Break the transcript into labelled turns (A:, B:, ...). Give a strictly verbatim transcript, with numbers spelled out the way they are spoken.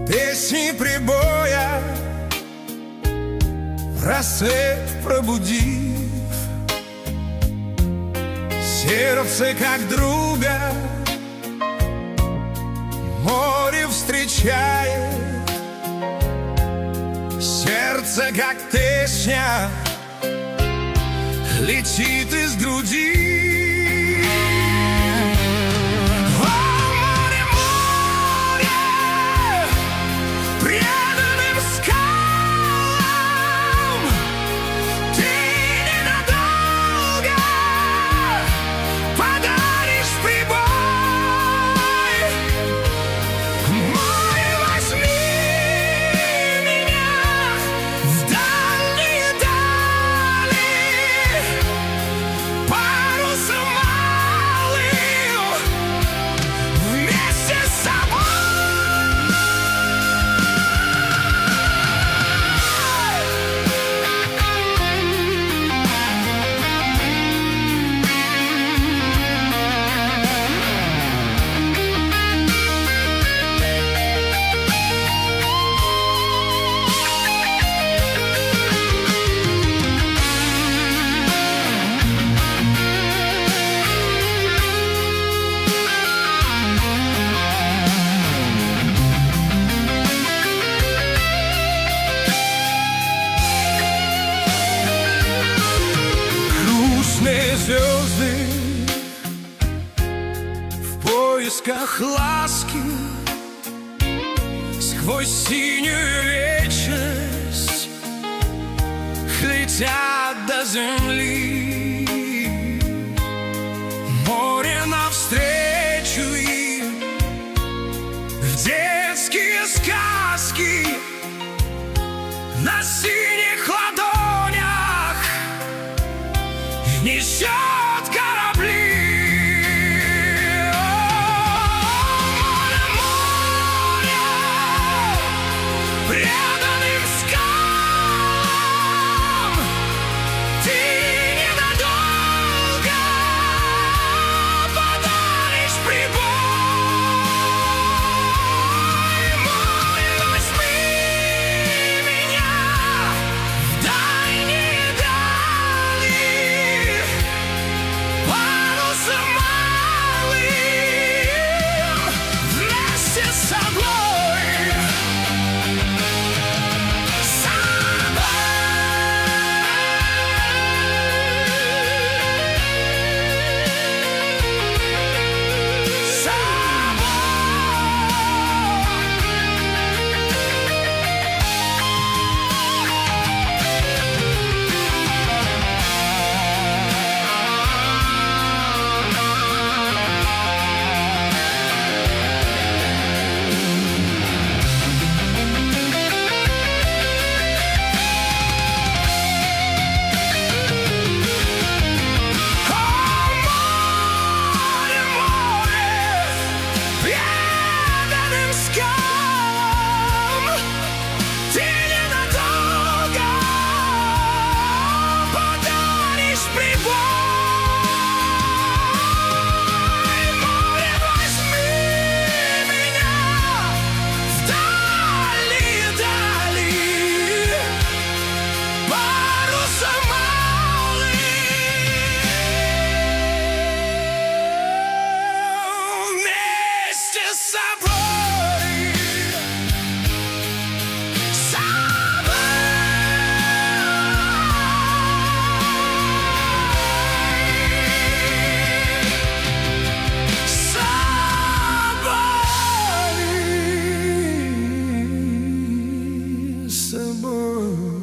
A: Песни прибоя в рассвет пробудив, сердце как друга море встречает, сердце как песня летит из груди. Звезды в поисках ласки сквозь синюю вечность летят до земли. Море навстречу им в детские сказки на синих ладонях несет корабли. Море, море, преданным скалам ты ненадолго подаришь прибой. Море, возьми меня в дальние дали, парусом малым вместе с собой, с собой, с собой. Море, море, преданным скалам ты ненадолго подаришь прибой. Море, возьми меня в дальние дали, парусом малым вместе с собой, с собой, с собой, с собой.